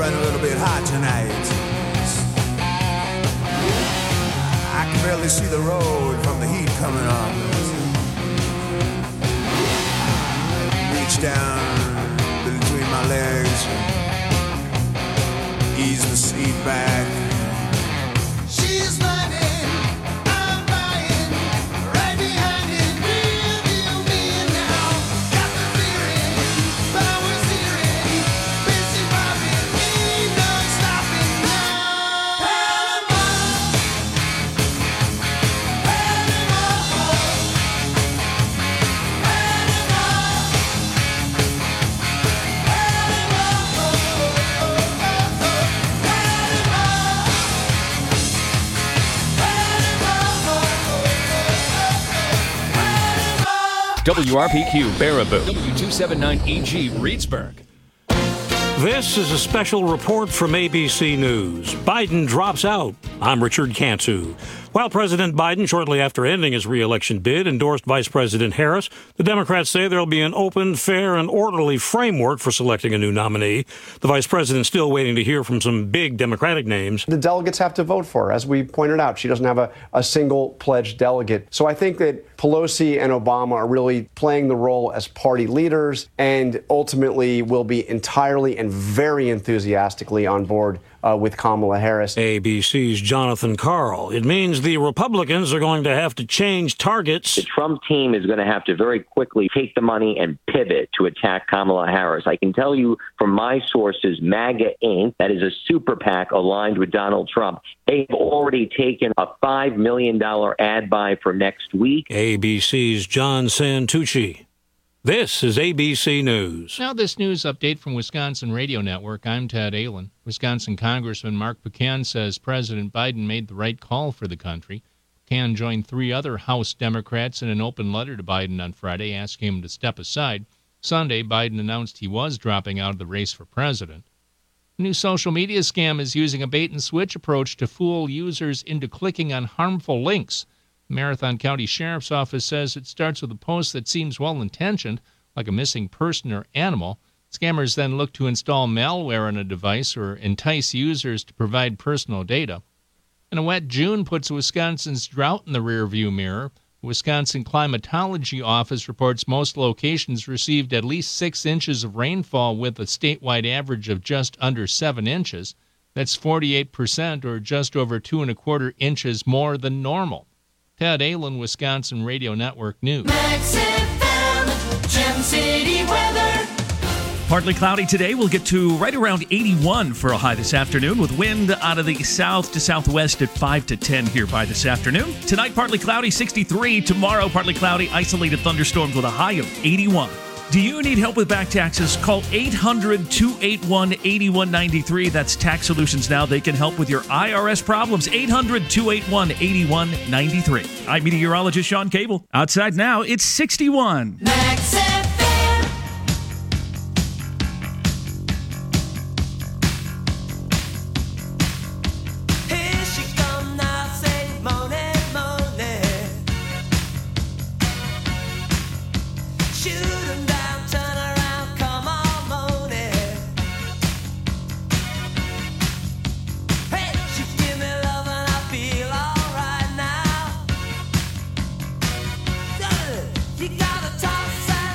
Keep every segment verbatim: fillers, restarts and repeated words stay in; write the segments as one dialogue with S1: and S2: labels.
S1: running a little bit hot tonight. I can barely see the road from the heat coming on. Reach down between my legs, ease the seat back. She's running, I'm buying, right behind it, real deal me now. Got the feeling, power steering, busy bobbing, ain't no stopping now. Panama, Panama,
S2: W R P Q Baraboo, W two seventy-nine E G Reedsburg.
S3: This is a special report from A B C News. Biden drops out. I'm Richard Cantu. While President Biden, shortly after ending his re-election bid, endorsed Vice President Harris, the Democrats say there will be an open, fair, and orderly framework for selecting a new nominee. The Vice President's still waiting to hear from some big Democratic names.
S4: The delegates have to vote for her. As we pointed out, she doesn't have a, a single pledged delegate. So I think that Pelosi and Obama are really playing the role as party leaders and ultimately will be entirely and very enthusiastically on board Uh, with Kamala Harris.
S3: A B C's Jonathan Karl. It means the Republicans are going to have to change targets.
S5: The Trump team is going to have to very quickly take the money and pivot to attack Kamala Harris. I can tell you from my sources, MAGA Incorporated, that is a super PAC aligned with Donald Trump, they've already taken a five million dollars ad buy for next week.
S3: A B C's John Santucci. This is A B C News.
S6: Now this news update from Wisconsin Radio Network. I'm Ted Allen. Wisconsin Congressman Mark Pecan says President Biden made the right call for the country. Pecan joined three other House Democrats in an open letter to Biden on Friday asking him to step aside. Sunday, Biden announced he was dropping out of the race for president. A new social media scam is using a bait-and-switch approach to fool users into clicking on harmful links. Marathon County Sheriff's Office says it starts with a post that seems well-intentioned, like a missing person or animal. Scammers then look to install malware on a device or entice users to provide personal data. And a wet June puts Wisconsin's drought in the rearview mirror. The Wisconsin Climatology Office reports most locations received at least six inches of rainfall with a statewide average of just under seven inches. That's forty-eight percent, or just over two and a quarter inches more than normal. Ted Allen, Wisconsin Radio Network News.
S7: Max F M, Gem City weather.
S8: Partly cloudy today. We'll get to right around eighty-one for a high this afternoon with wind out of the south to southwest at five to ten here by this afternoon. Tonight, partly cloudy, sixty-three. Tomorrow, partly cloudy, isolated thunderstorms with a high of eighty-one. Do you need help with back taxes? Call eight hundred, two eight one, eight one nine three. That's Tax Solutions Now. They can help with your I R S problems. eight hundred, two eight one, eight one nine three. I'm meteorologist Sean Cable. Outside now, it's sixty-one.
S7: Max F M. Here she come now, say money, money. Shoot 'em down, turn around, come on, money. Hey, she give me love and I feel alright now. You gotta toss and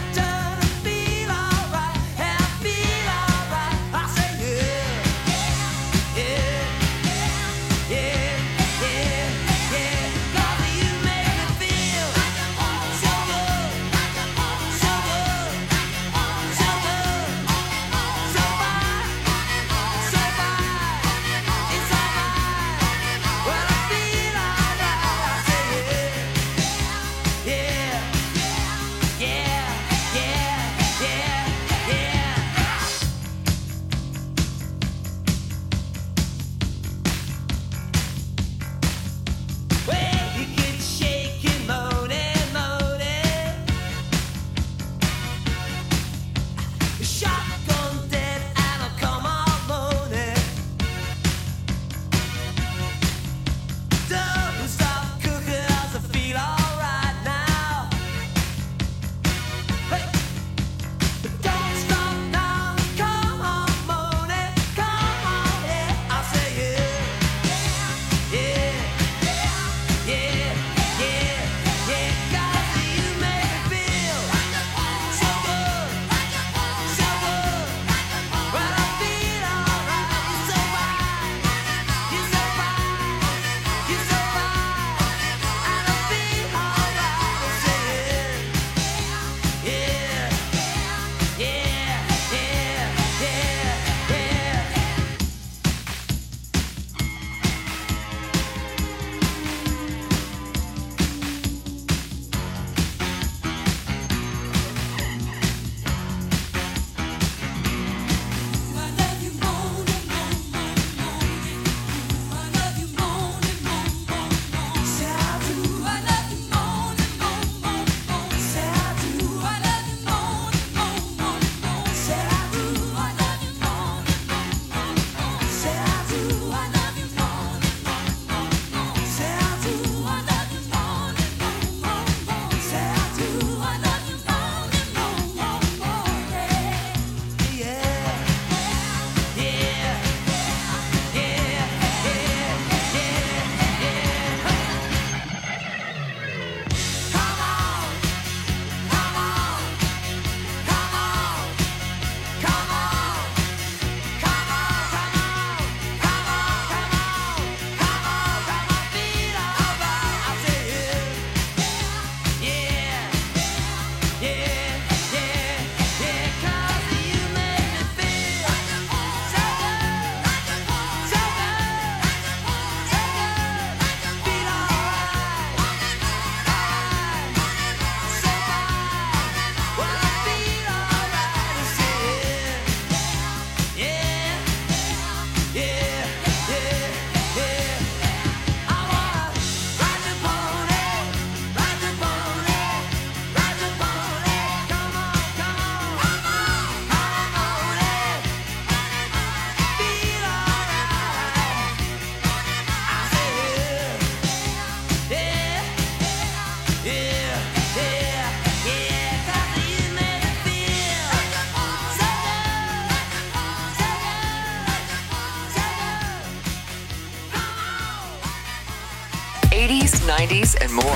S9: nineties, and more.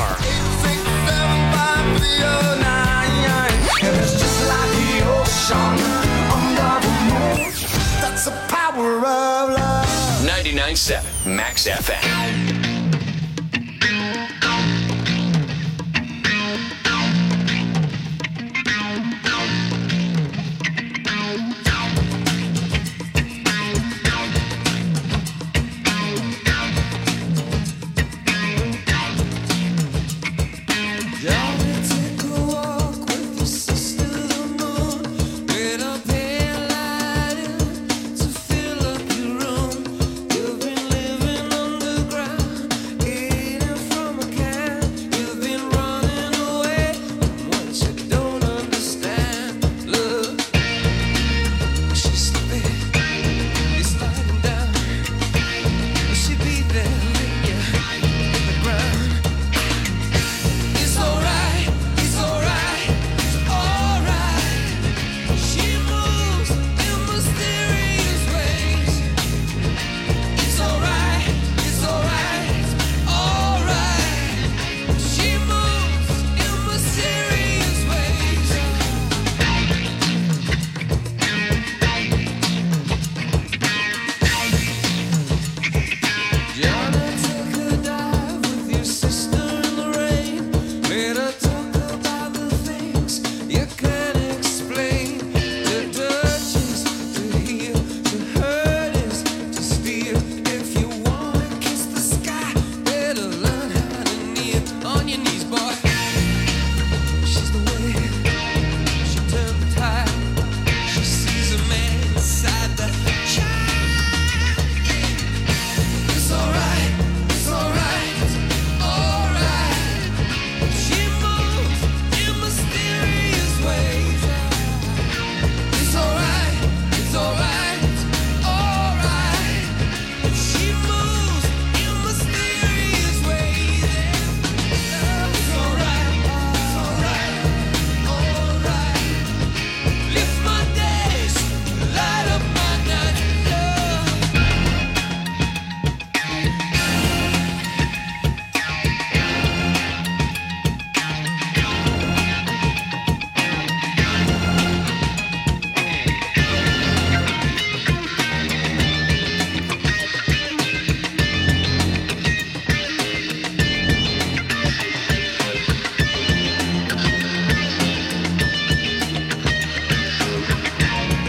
S1: It's just like the ocean under the moon. That's the power of love.
S2: ninety-nine point seven Max F M.